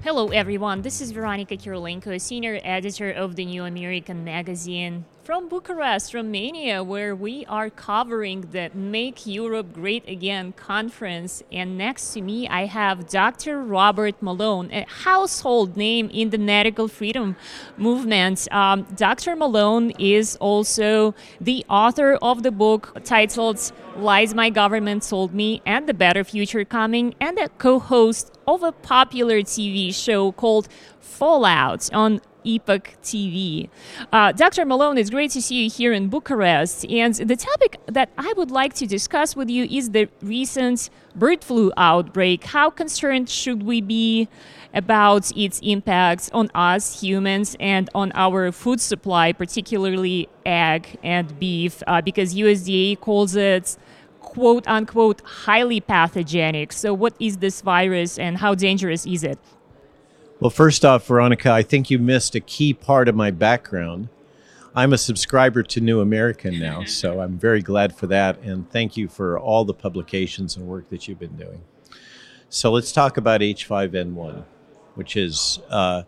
Hello, everyone. This is Veronica Kirilenko, senior editor of the New American Magazine from Bucharest, Romania, where we are covering the Make Europe Great Again conference. And next to me, I have Dr. Robert Malone, a household name in the medical freedom movement. Dr. Malone is also the author of the book titled Lies My Government Told Me and the Better Future Coming, and a co-host of a popular TV show called Fallout on Epoch TV. Dr. Malone, it's great to see you here in Bucharest. And the topic that I would like to discuss with you is the recent bird flu outbreak. How concerned should we be about its impact on us humans and on our food supply, particularly egg and beef, because USDA calls it quote unquote highly pathogenic. So what is this virus and how dangerous is it? Well, first off, Veronica, I think you missed a key part of my background. I'm a subscriber to New American now, so I'm very glad for that. And thank you for all the publications and work that you've been doing. So let's talk about H5N1, which is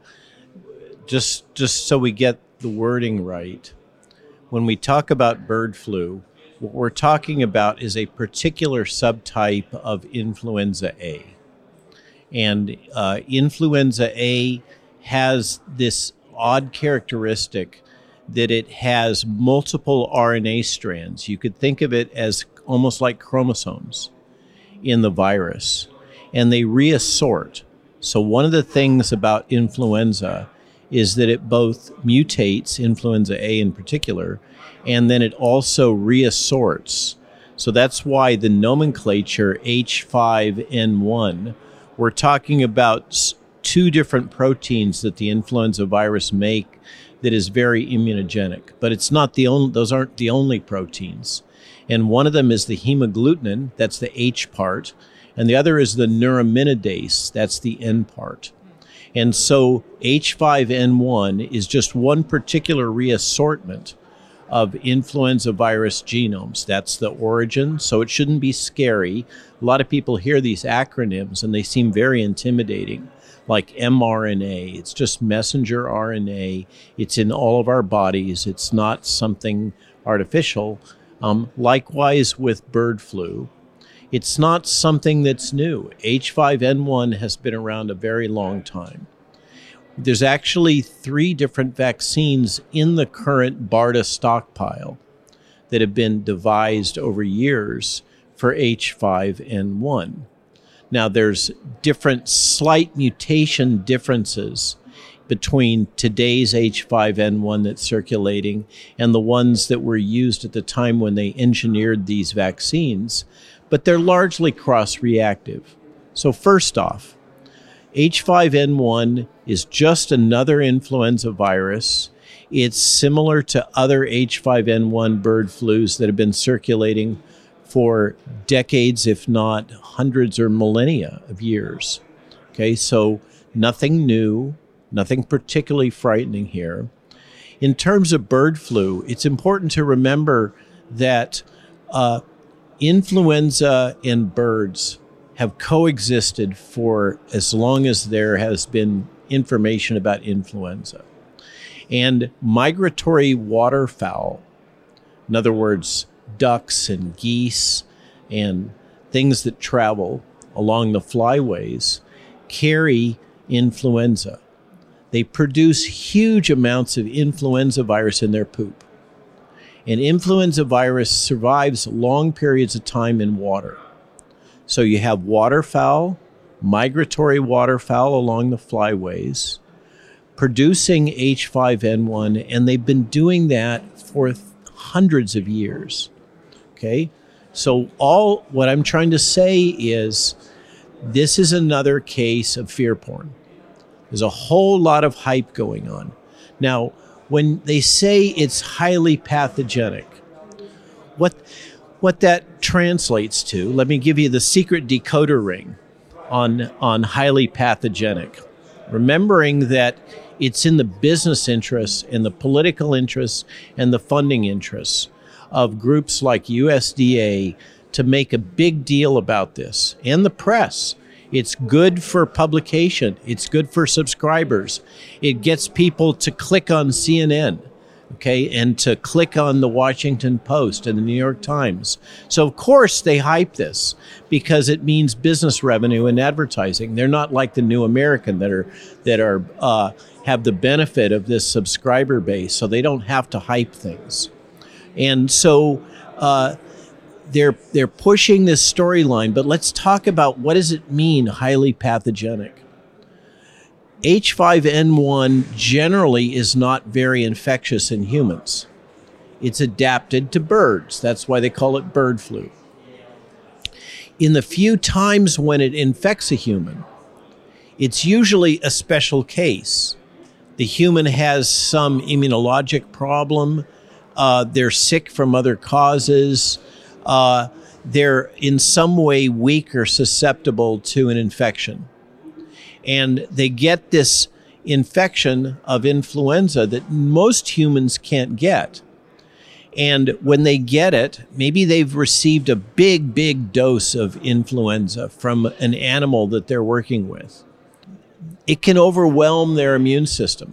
just so we get the wording right. When we talk about bird flu, what we're talking about is a particular subtype of influenza A. And influenza A has this odd characteristic that it has multiple RNA strands. You could think of it as almost like chromosomes in the virus, and they reassort. So one of the things about influenza is that it both mutates, influenza A in particular, and then it also reassorts. So that's why the nomenclature H5N1, we're talking about two different proteins that the influenza virus make that is very immunogenic. But it's not the only; those aren't the only proteins. And one of them is the hemagglutinin, that's the H part, and the other is the neuraminidase, that's the N part. And so H5N1 is just one particular reassortment of influenza virus genomes. That's the origin, so it shouldn't be scary. A lot of people hear these acronyms and they seem very intimidating, like mRNA. It's just messenger RNA. It's in all of our bodies. It's not something artificial. Likewise with bird flu. It's not something that's new. H5N1 has been around a very long time. There's actually 3 different vaccines in the current BARDA stockpile that have been devised over years for H5N1. Now, there's different slight mutation differences between today's H5N1 that's circulating and the ones that were used at the time when they engineered these vaccines, but they're largely cross-reactive. So first off, H5N1 is just another influenza virus. It's similar to other H5N1 bird flus that have been circulating for decades, if not hundreds or millennia of years. Okay, so nothing new, nothing particularly frightening here. In terms of bird flu, it's important to remember that influenza in birds have coexisted for as long as there has been information about influenza. And migratory waterfowl, in other words, ducks and geese and things that travel along the flyways, carry influenza. They produce huge amounts of influenza virus in their poop. And influenza virus survives long periods of time in water. So you have waterfowl, migratory waterfowl along the flyways, producing H5N1, and they've been doing that for hundreds of years. Okay? So what I'm trying to say is this is another case of fear porn. There's a whole lot of hype going on. Now, when they say it's highly pathogenic, what that translates to, let me give you the secret decoder ring on highly pathogenic. Remembering that it's in the business interests and the political interests and the funding interests of groups like USDA to make a big deal about this, and the press, It's good for publication. It's good for subscribers. It gets people to click on CNN, okay, and to click on the Washington Post and the New York Times. So of course they hype this because it means business revenue and advertising. They're not like the New American that are have the benefit of this subscriber base, so they don't have to hype things. And so they're pushing this storyline, but let's talk about what does it mean, highly pathogenic. H5N1 generally is not very infectious in humans. It's adapted to birds. That's why they call it bird flu. In the few times when it infects a human, it's usually a special case. The human has some immunologic problem. They're sick from other causes. They're in some way weak or susceptible to an infection. And they get this infection of influenza that most humans can't get. And when they get it, maybe they've received a big dose of influenza from an animal that they're working with. It can overwhelm their immune system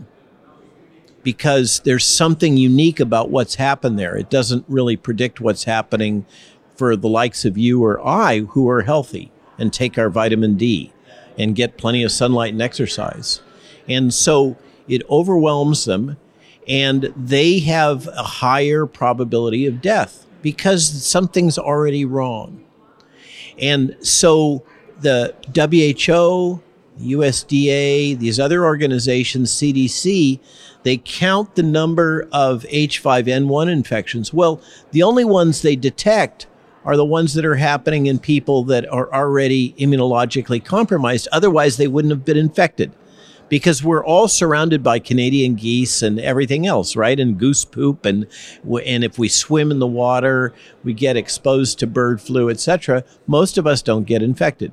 because there's something unique about what's happened there. It doesn't really predict what's happening for the likes of you or I who are healthy and take our vitamin D and get plenty of sunlight and exercise. And so it overwhelms them, and they have a higher probability of death because something's already wrong. And so the WHO, USDA, these other organizations, CDC, they count the number of H5N1 infections. Well, the only ones they detect are the ones that are happening in people that are already immunologically compromised. Otherwise, they wouldn't have been infected because we're all surrounded by Canadian geese and everything else, right? And goose poop. And if we swim in the water, we get exposed to bird flu, etc. Most of us don't get infected.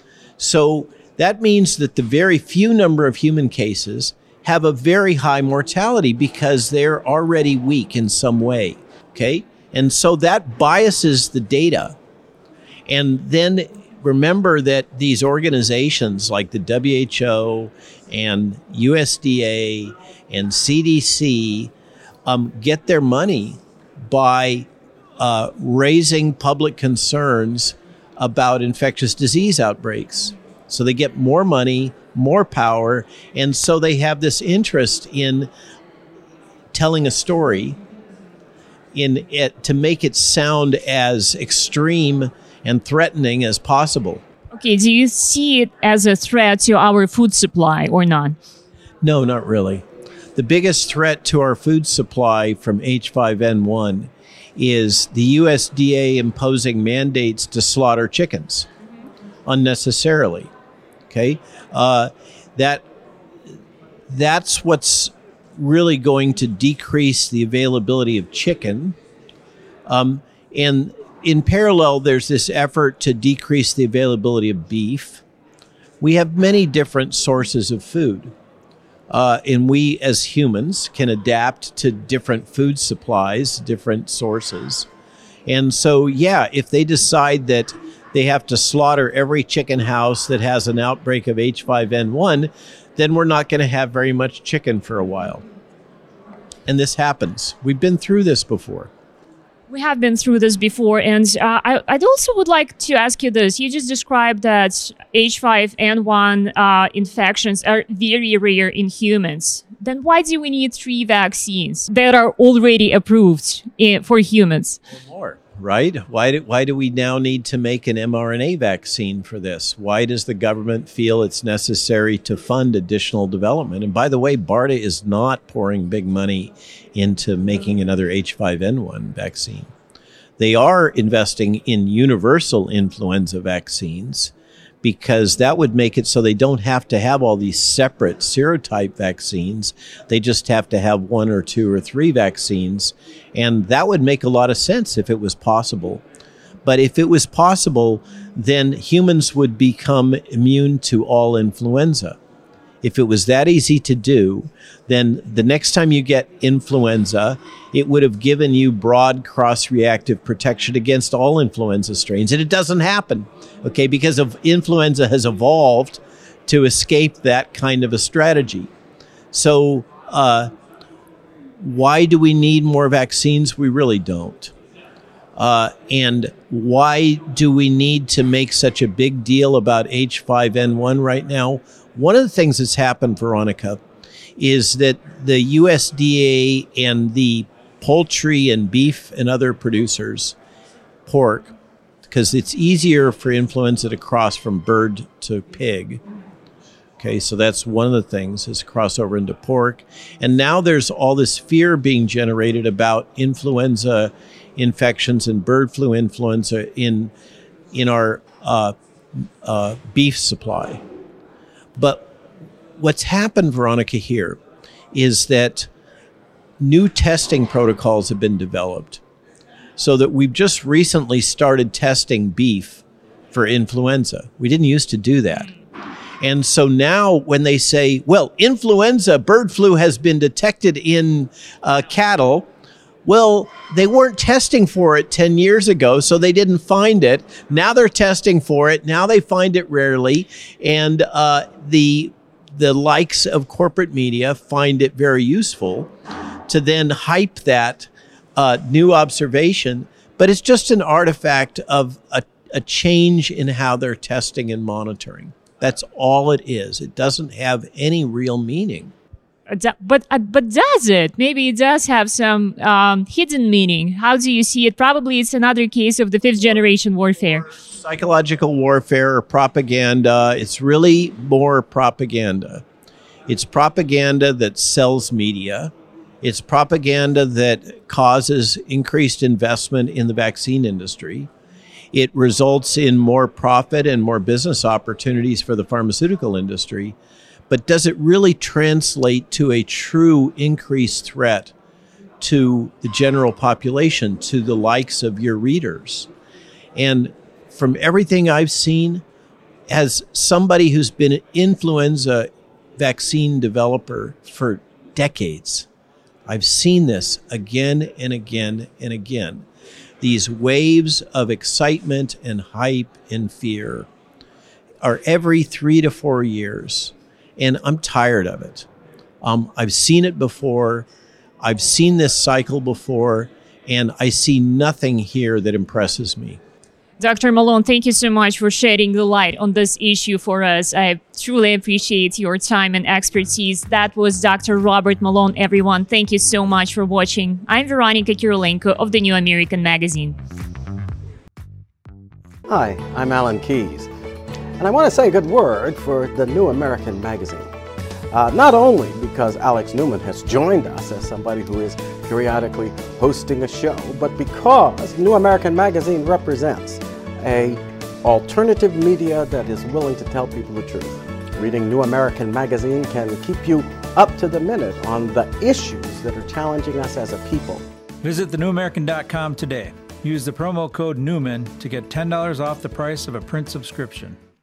So that means that the very few number of human cases have a very high mortality because they're already weak in some way, okay? And so that biases the data. And then remember that these organizations like the WHO and USDA and CDC get their money by raising public concerns about infectious disease outbreaks. So they get more money, more power, and so they have this interest in telling a story in it to make it sound as extreme and threatening as possible. Okay, do you see it as a threat to our food supply or not? No, not really. The biggest threat to our food supply from H5N1 is the USDA imposing mandates to slaughter chickens unnecessarily. Okay, that's what's really going to decrease the availability of chicken. And in parallel, there's this effort to decrease the availability of beef. We have many different sources of food. And we as humans can adapt to different food supplies, different sources. And so, yeah, if they decide that they have to slaughter every chicken house that has an outbreak of H5N1, then we're not going to have very much chicken for a while. And this happens. We've been through this before. We have been through this before, and I'd also would like to ask you this. You just described that H5N1 infections are very rare in humans. Then why do we need 3 vaccines that are already approved for humans? More, right? Why do we now need to make an mRNA vaccine for this? Why does the government feel it's necessary to fund additional development? And by the way, BARDA is not pouring big money into making another H5N1 vaccine. They are investing in universal influenza vaccines because that would make it so they don't have to have all these separate serotype vaccines. They just have to have 1 or 2 or 3 vaccines. And that would make a lot of sense if it was possible. But if it was possible, then humans would become immune to all influenza. If it was that easy to do, then the next time you get influenza, it would have given you broad cross-reactive protection against all influenza strains. And it doesn't happen, okay, because influenza has evolved to escape that kind of a strategy. So why do we need more vaccines? We really don't. And why do we need to make such a big deal about H5N1 right now? One of the things that's happened, Veronica, is that the USDA and the poultry and beef and other producers, pork, because it's easier for influenza to cross from bird to pig. Okay, so that's one of the things, is crossover into pork. And now there's all this fear being generated about influenza infections and bird flu influenza in our beef supply. But what's happened, Veronica, here is that new testing protocols have been developed so that we've just recently started testing beef for influenza. We didn't used to do that. And so now when they say, well, influenza, bird flu has been detected in cattle, well, they weren't testing for it 10 years ago, so they didn't find it. Now they're testing for it. Now they find it rarely. And the likes of corporate media find it very useful to then hype that new observation. But it's just an artifact of a change in how they're testing and monitoring. That's all it is. It doesn't have any real meaning. But does it? Maybe it does have some hidden meaning. How do you see it? Probably it's another case of the fifth generation warfare. Psychological warfare or propaganda. It's really more propaganda. It's propaganda that sells media. It's propaganda that causes increased investment in the vaccine industry. It results in more profit and more business opportunities for the pharmaceutical industry. But does it really translate to a true increased threat to the general population, to the likes of your readers? And from everything I've seen, as somebody who's been an influenza vaccine developer for decades, I've seen this again and again and again. These waves of excitement and hype and fear are every 3 to 4 years. And I'm tired of it. I've seen it before. I've seen this cycle before, and I see nothing here that impresses me. Dr. Malone, thank you so much for shedding the light on this issue for us. I truly appreciate your time and expertise. That was Dr. Robert Malone, everyone. Thank you so much for watching. I'm Veronica Kirilenko of the New American Magazine. Hi, I'm Alan Keyes. And I want to say a good word for the New American Magazine. Not only because Alex Newman has joined us as somebody who is periodically hosting a show, but because New American Magazine represents an alternative media that is willing to tell people the truth. Reading New American Magazine can keep you up to the minute on the issues that are challenging us as a people. Visit thenewamerican.com today. Use the promo code Newman to get $10 off the price of a print subscription.